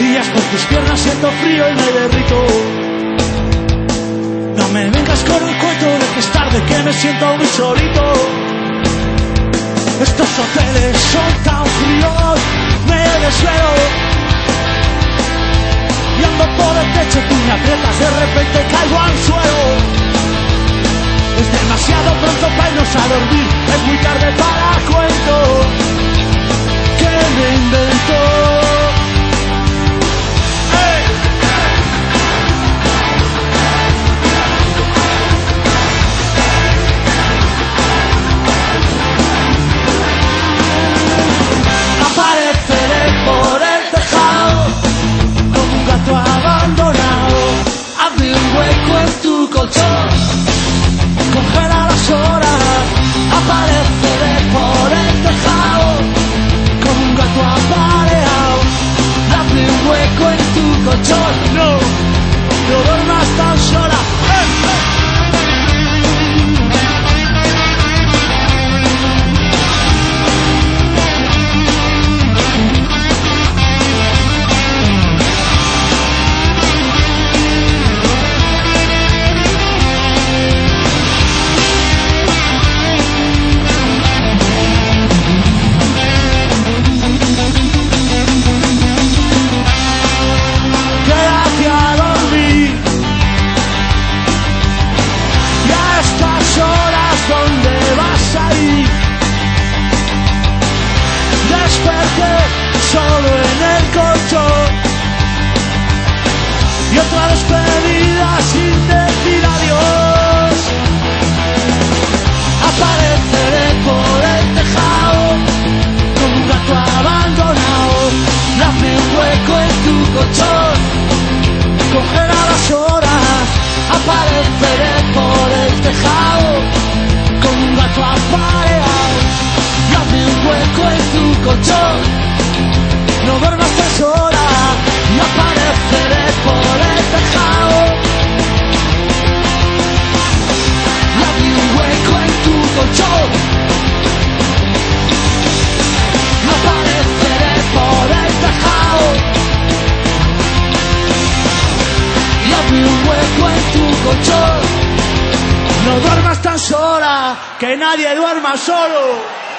rodillas, por tus piernas siento frío y me derrito. No me vengas con el cuento de que es tarde, que me siento muy solito. Estos hoteles son tan fríos, me desvelo. Y ando por el techo, tú me aprietas, de repente caigo al suelo. Es demasiado pronto para irnos a dormir, es muy tarde para cuento que me inventó. Apareceré por el tejado como un gato abandonado. Abre un hueco en tu colchón, congela las horas. Apareceré por el tejado como un gato apareado. Abre un hueco en tu colchón, no duermas tan sola. Solo en el colchón y otra despedida sin decir adiós. Apareceré por el tejado como un gato abandonado. Hazme un hueco en tu colchón, congela las horas. Apareceré por el tejado como un gato apareado. Hazme un hueco en tu colchón, no duermas tan sola, y apareceré por el tejado. Y abrí un hueco en tu colchón, y apareceré por el tejado. Y abrí un hueco en tu colchón, no duermas tan sola, que nadie duerma solo.